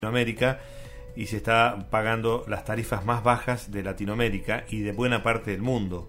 Latinoamérica y se está pagando las tarifas más bajas de Latinoamérica y de buena parte del mundo.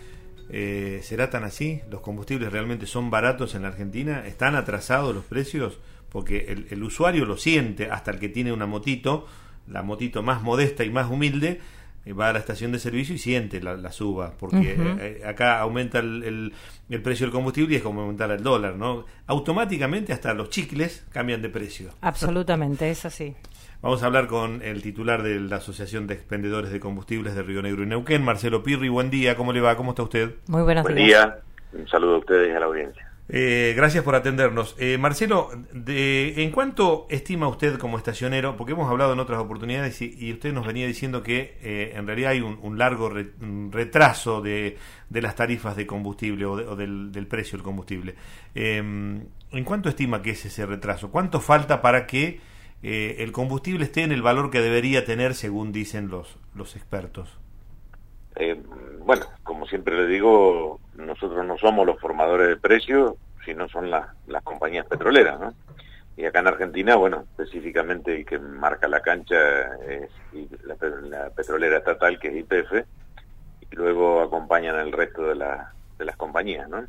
¿Será tan así? ¿Los combustibles realmente son baratos en la Argentina? ¿Están atrasados los precios? Porque el usuario lo siente, hasta el que tiene una motito, la motito más modesta y más humilde, va a la estación de servicio y siente la suba, porque acá aumenta el precio del combustible y es como aumentar el dólar, ¿no? Automáticamente hasta los chicles cambian de precio. Absolutamente, es así. Vamos a hablar con el titular de la Asociación de Expendedores de Combustibles de Río Negro y Neuquén, Marcelo Pirri. Buen día, ¿cómo le va? ¿Cómo está usted? Muy buenos días. Buen día, un saludo a ustedes y a la audiencia. Gracias por atendernos. Marcelo, ¿en cuánto estima usted como estacionero? Porque hemos hablado en otras oportunidades y usted nos venía diciendo que en realidad hay un largo retraso de las tarifas de combustible o del precio del combustible. ¿En cuánto estima que es ese retraso? ¿Cuánto falta para que el combustible esté en el valor que debería tener según dicen los expertos? Bueno, como siempre le digo, nosotros no somos los formadores de precios, sino son las compañías petroleras, ¿no? Y acá en Argentina, bueno, específicamente el que marca la cancha es la petrolera estatal, que es YPF, y luego acompañan el resto de las compañías, ¿no?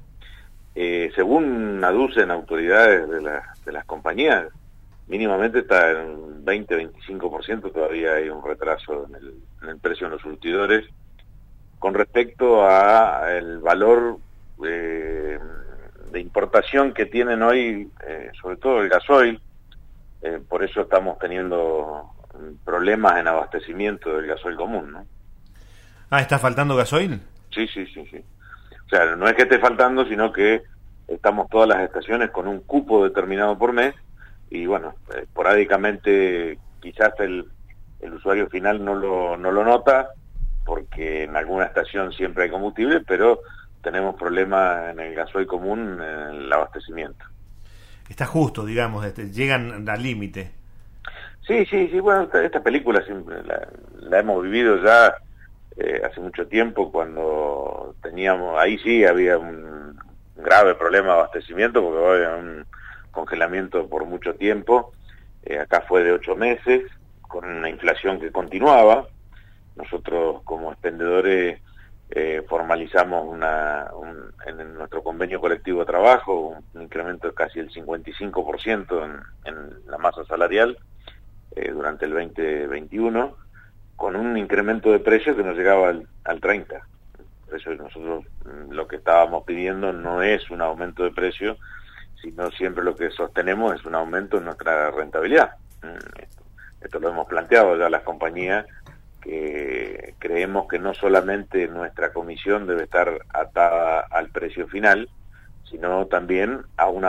Según aducen autoridades de las compañías, mínimamente está en un 20-25%, todavía hay un retraso en el precio en los surtidores, con respecto a el valor de importación que tienen hoy, sobre todo el gasoil. Por eso estamos teniendo problemas en abastecimiento del gasoil común, ¿no? ¿Está faltando gasoil? Sí. O sea, no es que esté faltando, sino que estamos todas las estaciones con un cupo determinado por mes y bueno, esporádicamente quizás el usuario final no lo nota, porque en alguna estación siempre hay combustible, pero tenemos problemas en el gasoil común, en el abastecimiento. Está justo, digamos, llegan al límite. Sí, bueno, esta película siempre la hemos vivido ya hace mucho tiempo, cuando ahí sí había un grave problema de abastecimiento, porque había un congelamiento por mucho tiempo. Acá fue de 8 meses, con una inflación que continuaba. Nosotros como expendedores formalizamos en nuestro convenio colectivo de trabajo un incremento de casi el 55% en la masa salarial durante el 2021, con un incremento de precios que nos llegaba al 30%. Por eso nosotros lo que estábamos pidiendo no es un aumento de precio, sino siempre lo que sostenemos es un aumento en nuestra rentabilidad. Esto lo hemos planteado ya a las compañías, que creemos que no solamente nuestra comisión debe estar atada al precio final, sino también a un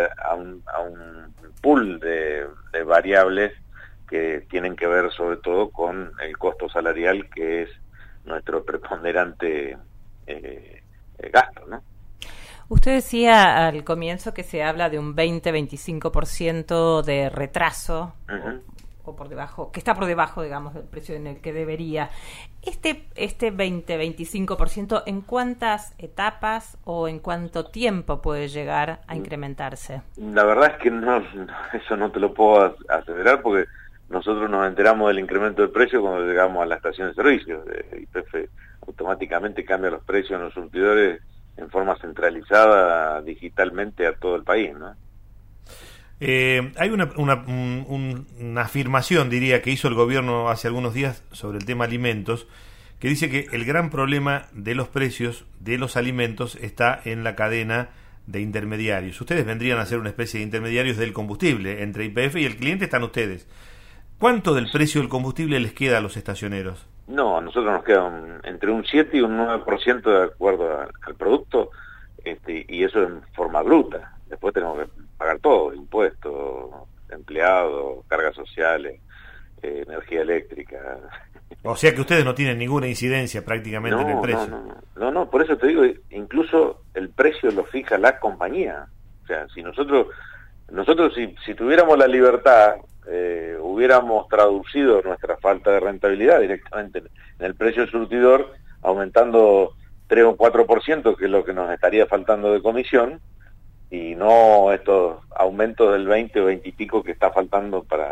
pool de variables que tienen que ver sobre todo con el costo salarial, que es nuestro preponderante gasto, ¿no? Usted decía al comienzo que se habla de un 20-25% de retraso, o por debajo, que está por debajo, digamos, del precio en el que debería. Este 20-25%, ¿en cuántas etapas o en cuánto tiempo puede llegar a incrementarse? La verdad es que eso no te lo puedo aseverar, porque nosotros nos enteramos del incremento del precio cuando llegamos a la estación de servicio. YPF automáticamente cambia los precios en los surtidores en forma centralizada digitalmente a todo el país, ¿no? Hay una afirmación, diría, que hizo el gobierno hace algunos días sobre el tema alimentos, que dice que el gran problema de los precios de los alimentos está en la cadena de intermediarios. Ustedes vendrían a ser una especie de intermediarios del combustible. Entre YPF y el cliente están ustedes. ¿Cuánto del precio del combustible les queda a los estacioneros? No, a nosotros nos queda entre un 7 y un 9% de acuerdo al producto, y eso en forma bruta. Después tenemos que pagar todo: impuestos, empleados, cargas sociales, energía eléctrica. O sea que ustedes no tienen ninguna incidencia prácticamente en el precio. No, por eso te digo, incluso el precio lo fija la compañía. O sea, si nosotros si tuviéramos la libertad, hubiéramos traducido nuestra falta de rentabilidad directamente en el precio del surtidor, aumentando 3 o 4%, que es lo que nos estaría faltando de comisión, y no estos aumentos del 20 o 20 y pico que está faltando para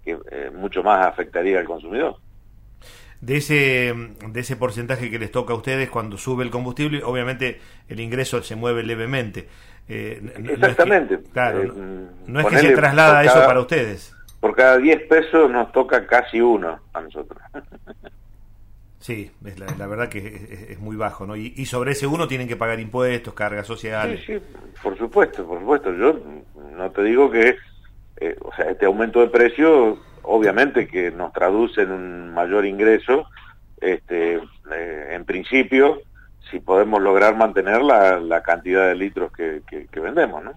que mucho más afectaría al consumidor. De ese porcentaje que les toca a ustedes cuando sube el combustible, obviamente el ingreso se mueve levemente. Exactamente. No es que se traslada eso para ustedes. Por cada 10 pesos nos toca casi uno a nosotros. Sí, la verdad que es muy bajo, ¿no? Y sobre ese uno tienen que pagar impuestos, cargas sociales. Sí, por supuesto. Yo no te digo que, o sea, este aumento de precio, obviamente que nos traduce en un mayor ingreso, en principio, si podemos lograr mantener la cantidad de litros que vendemos, ¿no?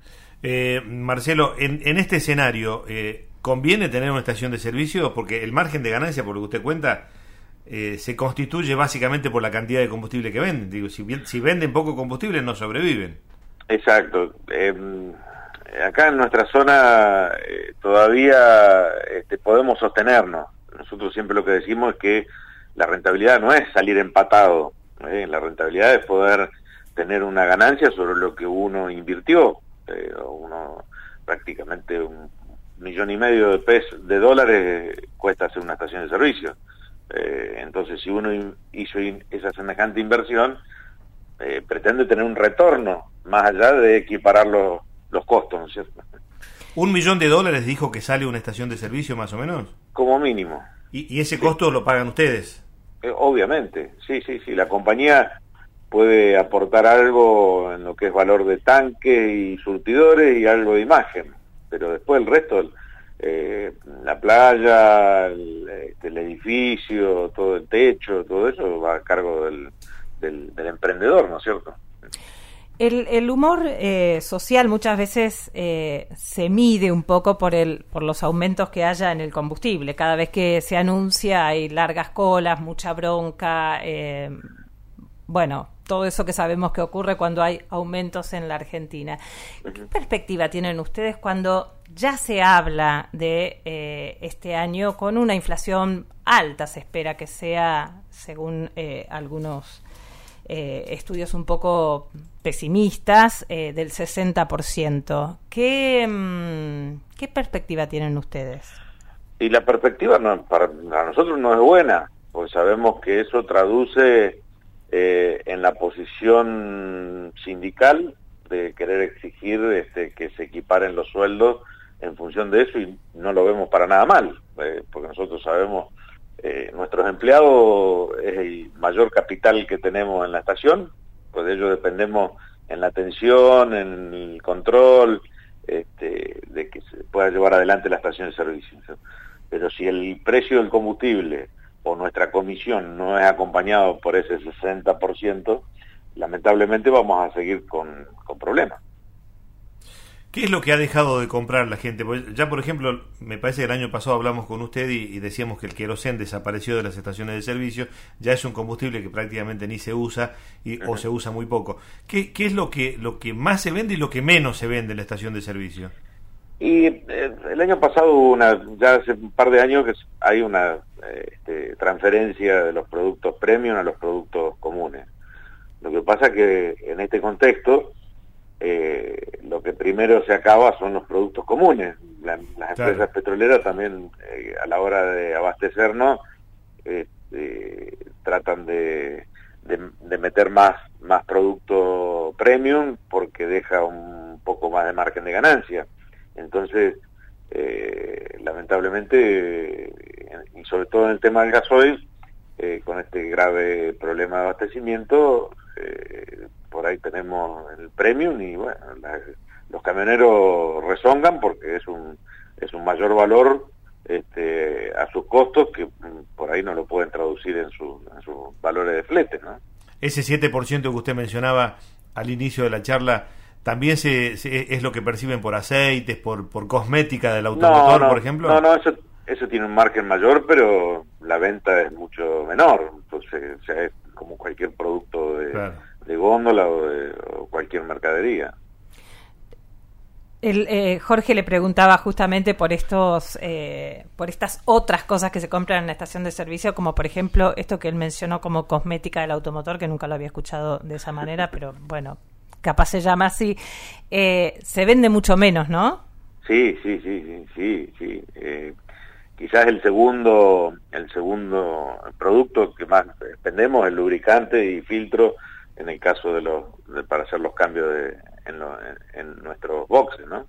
Marcelo, en este escenario, ¿conviene tener una estación de servicio? Porque el margen de ganancia, por lo que usted cuenta, se constituye básicamente por la cantidad de combustible que venden. Digo, si venden poco combustible, no sobreviven. Exacto. Acá en nuestra zona todavía podemos sostenernos. Nosotros siempre lo que decimos es que la rentabilidad no es salir empatado. La rentabilidad es poder tener una ganancia sobre lo que uno invirtió. Uno prácticamente $1,500,000 de dólares cuesta hacer una estación de servicio. Entonces, si uno hizo esa semejante inversión, pretende tener un retorno más allá de equiparar los costos, ¿no es cierto? $1,000,000 dijo que sale una estación de servicio, más o menos. Como mínimo. ¿Y ese costo lo pagan ustedes? Obviamente, sí. La compañía puede aportar algo en lo que es valor de tanque y surtidores y algo de imagen, pero después el resto, la playa, el edificio, todo el techo, todo eso va a cargo del emprendedor, ¿no es cierto? El humor social muchas veces se mide un poco por los aumentos que haya en el combustible. Cada vez que se anuncia hay largas colas, mucha bronca, bueno, todo eso que sabemos que ocurre cuando hay aumentos en la Argentina. ¿Qué perspectiva tienen ustedes cuando ya se habla de este año con una inflación alta? Se espera que sea, según algunos estudios un poco pesimistas, del 60%. ¿Qué perspectiva tienen ustedes? Y la perspectiva para nosotros no es buena, porque sabemos que eso traduce en la posición sindical de querer exigir que se equiparen los sueldos en función de eso, y no lo vemos para nada mal, porque nosotros sabemos, nuestros empleados es el mayor capital que tenemos en la estación, pues de ellos dependemos en la atención, en el control, de que se pueda llevar adelante la estación de servicio. Pero si el precio del combustible o nuestra comisión no es acompañado por ese 60%, lamentablemente vamos a seguir con problemas. ¿Qué es lo que ha dejado de comprar la gente? Porque ya, por ejemplo, me parece que el año pasado hablamos con usted y decíamos que el querosén desapareció de las estaciones de servicio. Ya es un combustible que prácticamente ni se usa o se usa muy poco. ¿Qué es lo que más se vende y lo que menos se vende en la estación de servicio? Y el año pasado ya hace un par de años que hay una transferencia de los productos premium a los productos comunes. Lo que pasa que en este contexto lo que primero se acaba son los productos comunes. Las empresas petroleras también, a la hora de abastecernos, tratan de meter más producto premium porque deja un poco más de margen de ganancia. Entonces, lamentablemente, y sobre todo en el tema del gasoil, con este grave problema de abastecimiento, por ahí tenemos el premium y bueno, los camioneros rezongan porque es un mayor valor a sus costos que por ahí no lo pueden traducir en sus valores de flete, ¿no? Ese 7% que usted mencionaba al inicio de la charla, ¿también es lo que perciben por aceites, por cosmética del automotor, por ejemplo? No, eso tiene un margen mayor, pero la venta es mucho menor. Entonces, o sea, es como cualquier producto de góndola o cualquier mercadería. Jorge le preguntaba justamente por estas otras cosas que se compran en la estación de servicio, como por ejemplo esto que él mencionó como cosmética del automotor, que nunca lo había escuchado de esa manera, pero bueno, capaz se llama así. Se vende mucho menos, ¿no? Sí. quizás el segundo producto que más expendemos, el lubricante y filtro, en el caso para hacer los cambios en nuestros boxes, ¿no?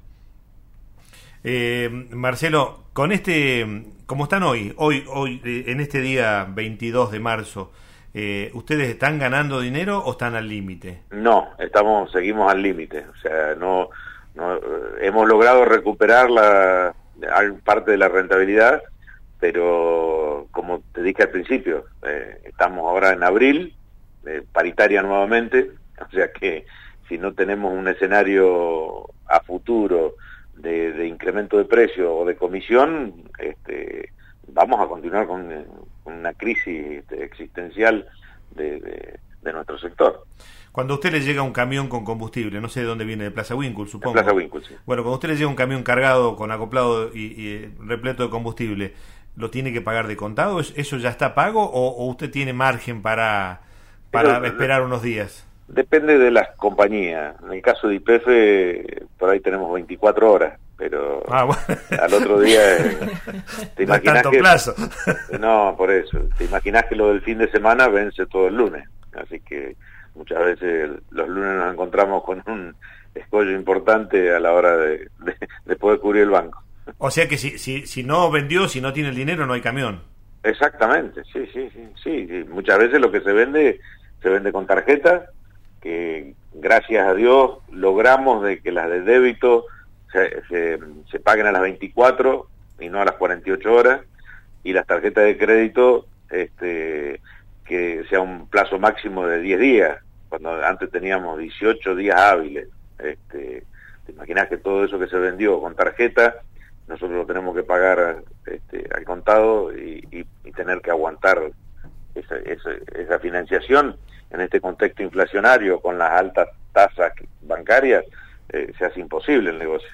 Marcelo, con como están hoy en este día 22 de marzo, ¿ustedes están ganando dinero o están al límite? No, seguimos al límite, o sea, no hemos logrado recuperar parte de la rentabilidad, pero como te dije al principio, estamos ahora en abril, paritaria nuevamente, o sea que si no tenemos un escenario a futuro de incremento de precio o de comisión, vamos a continuar con una crisis existencial de nuestro sector. Cuando a usted le llega un camión con combustible, no sé de dónde viene, de Plaza Winkle, supongo. De Plaza Winkle, sí. Bueno, cuando a usted le llega un camión cargado, con acoplado y repleto de combustible, ¿lo tiene que pagar de contado? ¿Eso ya está pago o usted tiene margen para esperar unos días? Depende de las compañías. En el caso de YPF, por ahí tenemos 24 horas, pero bueno. Al otro día te imaginas tanto plazo. No, por eso. Te imaginas que lo del fin de semana vence todo el lunes. Así que muchas veces los lunes nos encontramos con un escollo importante a la hora de poder cubrir el banco. O sea que si no vendió, si no tiene el dinero, no hay camión. Exactamente, sí. Muchas veces lo que se vende con tarjeta, que gracias a Dios logramos de que las de débito se paguen a las 24 y no a las 48 horas, y las tarjetas de crédito que sea un plazo máximo de 10 días, cuando antes teníamos 18 días hábiles. Te imaginas que todo eso que se vendió con tarjeta, nosotros lo tenemos que pagar al contado y tener que aguantar esa financiación en este contexto inflacionario con las altas tasas bancarias, se hace imposible el negocio.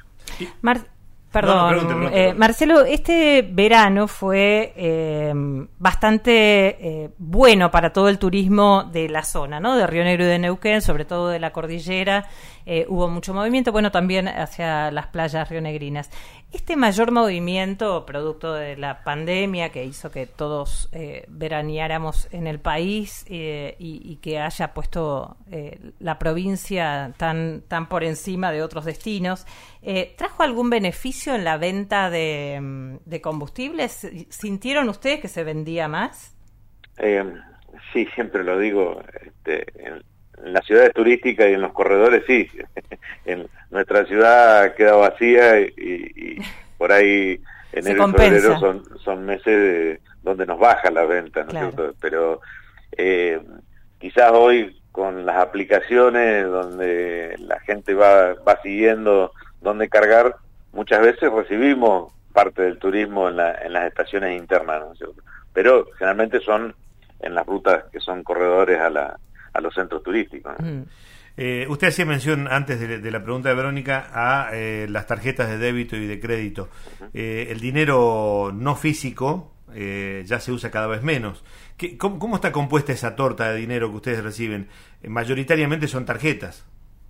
Perdón, Marcelo, este verano fue bastante bueno para todo el turismo de la zona, ¿no? De Río Negro y de Neuquén, sobre todo de la cordillera. Hubo mucho movimiento, bueno, también hacia las playas rionegrinas. Este mayor movimiento, producto de la pandemia que hizo que todos veraneáramos en el país y que haya puesto la provincia tan por encima de otros destinos, ¿trajo algún beneficio en la venta de combustibles? ¿Sintieron ustedes que se vendía más? Sí, siempre lo digo, en las ciudades turísticas y en los corredores sí. En nuestra ciudad queda vacía y por ahí enero y febrero son meses donde nos baja la venta, ¿no es cierto? Pero quizás hoy con las aplicaciones donde la gente va siguiendo dónde cargar, muchas veces recibimos parte del turismo en las estaciones internas, ¿no es cierto? Pero generalmente son en las rutas que son corredores a los centros turísticos, ¿no? Usted hacía mención antes de la pregunta de Verónica a las tarjetas de débito y de crédito. El dinero no físico ya se usa cada vez menos. ¿Cómo está compuesta esa torta de dinero que ustedes reciben? Mayoritariamente son tarjetas.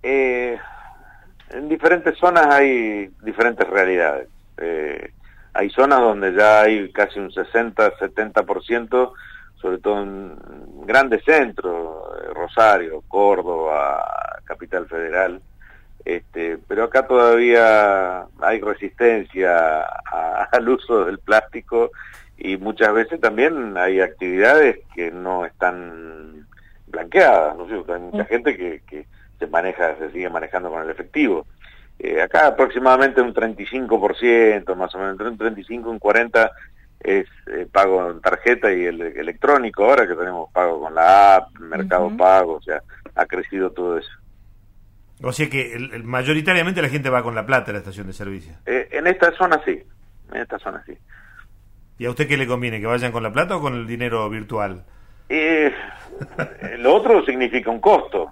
En diferentes zonas hay diferentes realidades. Hay zonas donde ya hay casi un 60-70%, sobre todo en grandes centros, Rosario, Córdoba, Capital Federal, pero acá todavía hay resistencia al uso del plástico y muchas veces también hay actividades que no están blanqueadas, ¿no es cierto? Hay mucha gente que se sigue manejando con el efectivo. Acá aproximadamente un 35%, más o menos, entre un 35 y un 40% es pago en tarjeta y el electrónico, ahora que tenemos pago con la app, Mercado Pago, o sea, ha crecido todo eso. O sea que mayoritariamente la gente va con la plata a la estación de servicio. En esta zona sí, ¿Y a usted qué le conviene, que vayan con la plata o con el dinero virtual? Lo otro significa un costo.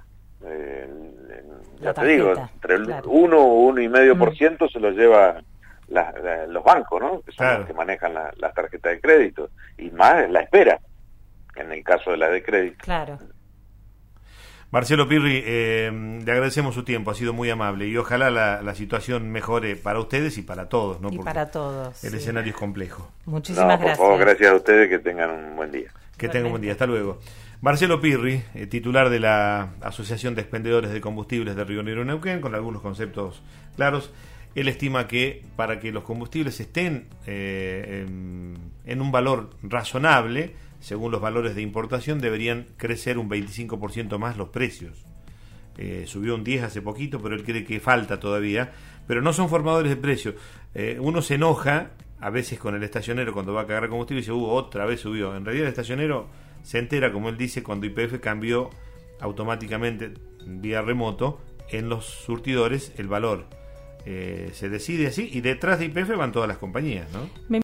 Ya te digo, entre el 1 o 1,5% se lo lleva los bancos, ¿no? Que son los que manejan las tarjetas de crédito, y más la espera en el caso de las de crédito. Claro. Marcelo Pirri, le agradecemos su tiempo, ha sido muy amable y ojalá la situación mejore para ustedes y para todos, ¿no? Y porque para todos. el escenario es complejo. Muchísimas gracias. Por favor, gracias a ustedes, que tengan un buen día. Que tengan un buen día, hasta luego. Marcelo Pirri, titular de la Asociación de Expendedores de Combustibles de Río Negro y Neuquén, con algunos conceptos claros. Él estima que para que los combustibles estén en un valor razonable, según los valores de importación, deberían crecer un 25% más los precios. Subió un 10 hace poquito, pero él cree que falta todavía. Pero no son formadores de precios. Uno se enoja a veces con el estacionero cuando va a cargar combustible y dice, otra vez subió. En realidad el estacionero se entera, como él dice, cuando YPF cambió automáticamente vía remoto en los surtidores el valor. Se decide así y detrás de YPF van todas las compañías, ¿no?